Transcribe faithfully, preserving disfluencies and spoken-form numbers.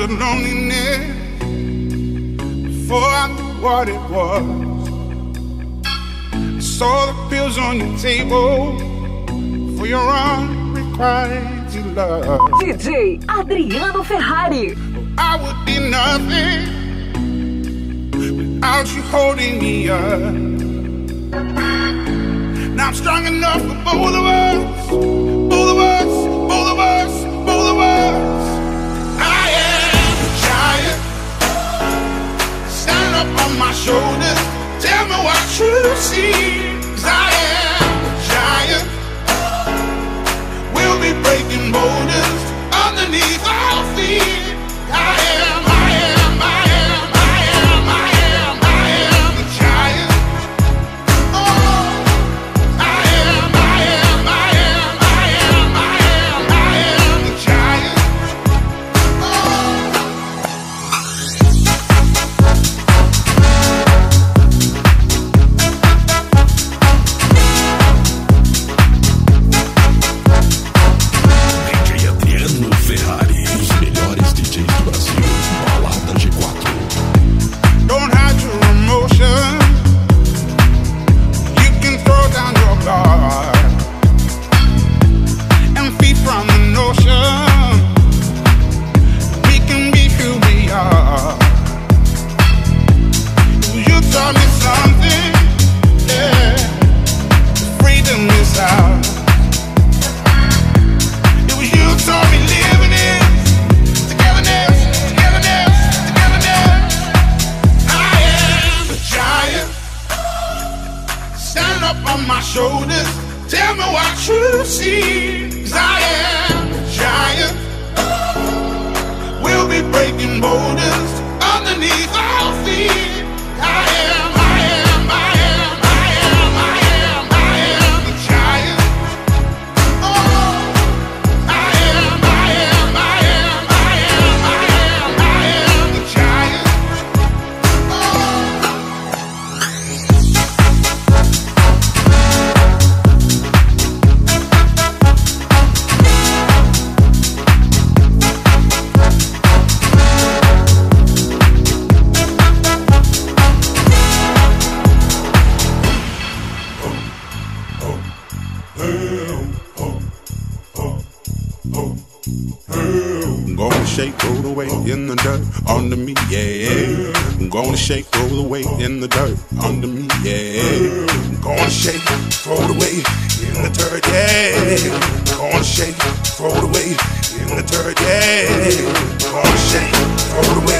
understood loneliness before I knew what it was. I saw the pills on your table for your unrequited love. D J Adriano Ferrari. I would be nothing without you holding me up. Now I'm strong enough for both of us, both of us, both of us, both of us. I am a giant, stand up on my shoulders, tell me what you see. 'Cause I am a giant, we'll be breaking boulders underneath our feet. I am, I am, I am, I am, I am, I am the giant. Oh, I am, I am, I am, I am, I am, I am the giant. D J Adriano Ferrari, os melhores D Js do Brasil, balada G quatro. Don't hide your emotion, you can throw down your guard and feed from the notion we can be who we are. You taught me something, yeah, freedom is ours. It was you taught me living it, togetherness, togetherness, togetherness. I am a giant, stand up on my shoulders, tell me what you see. 'Cause I am a giant, we'll be breaking boulders underneath our feet. I am, I am, I am, I am, I am, I am the giant. Oh, I am, I am, I am, I am, I am, I am the giant. I'm gonna shake, roll the weight in the dirt under me, yeah. I'm gonna shake, roll the weight in the dirt under me, yeah. I'm gonna shake, throw the weight in the dirt, yeah. I'm gonna shake, throw the weight in the dirt, yeah. I'm gonna shake, throw the weight.